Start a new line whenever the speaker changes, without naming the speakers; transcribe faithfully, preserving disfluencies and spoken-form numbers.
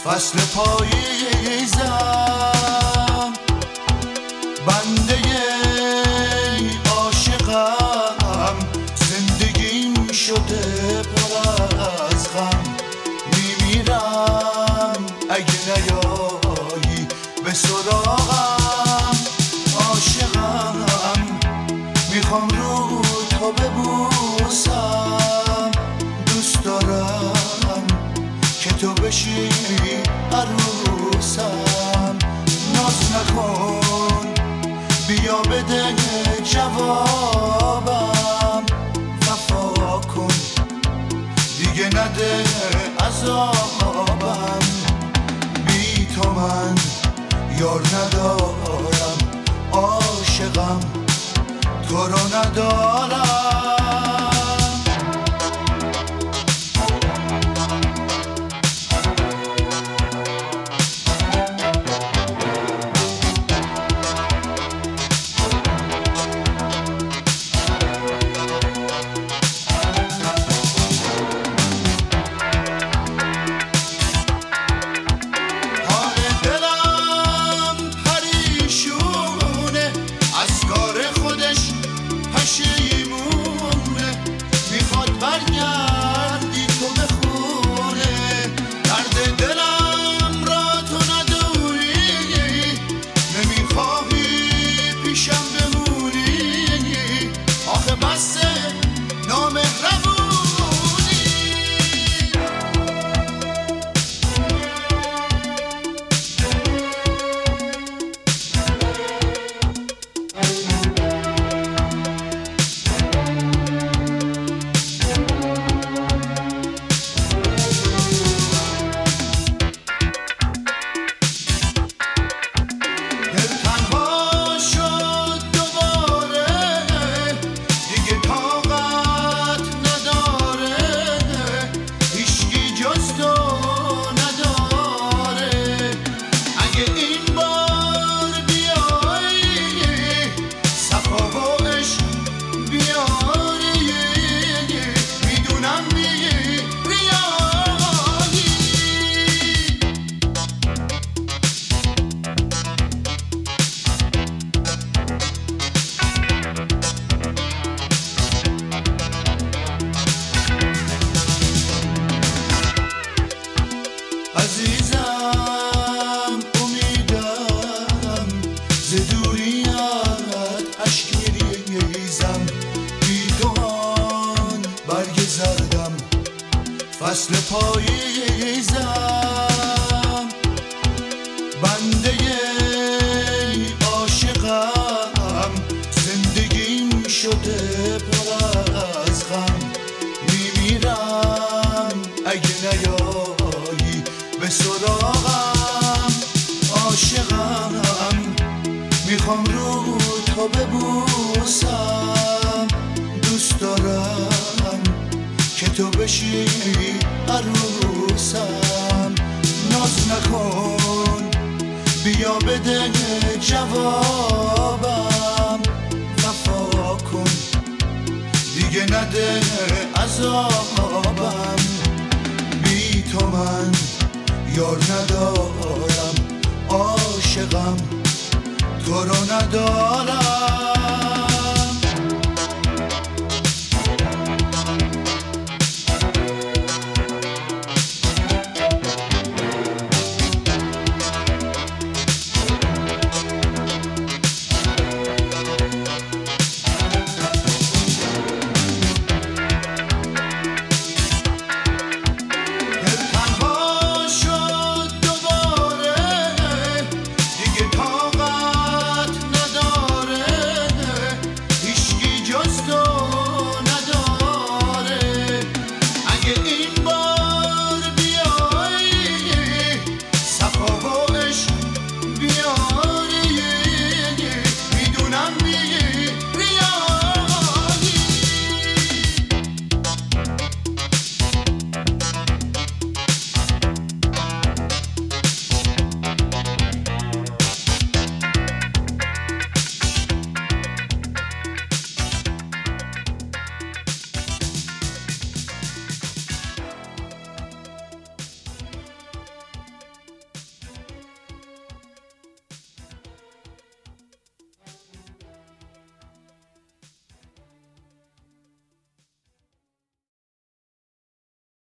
فصل پاییزم، بنده عاشقم، زندگیم شده پر از غم، میمیرم اگه نیایی به سراغم. عاشقم، میخوام رو تو ببوسم، دوست دارم که تو بشی عروسم. ناز نکن، بیا بده جوابم، وفا کن دیگه نده عذابم. بی تو من یار ندارم، عاشقم تو رو ندارم. برگردی تو به خونه، درد دلم را تو ندونی، نمیخواهی پیشم بمونی، آخه بسه نامهربونی. عزیزم امیدم ز دوریت اشک میریزم، بی توان برگ زردم، فصل پاییزم، بنده عاشقم، زندگیم شده پر از غم، میمیرم اگه نیایی به سراغم. عاشقم، میخوام رو تو ببوسم، دوست دارم که تو بشی عروسم. ناز نکن، بیا بده جوابم، وفا کن دیگه نده عذابم. بی تو من یار ندارم، عاشقم تو رو ندارم.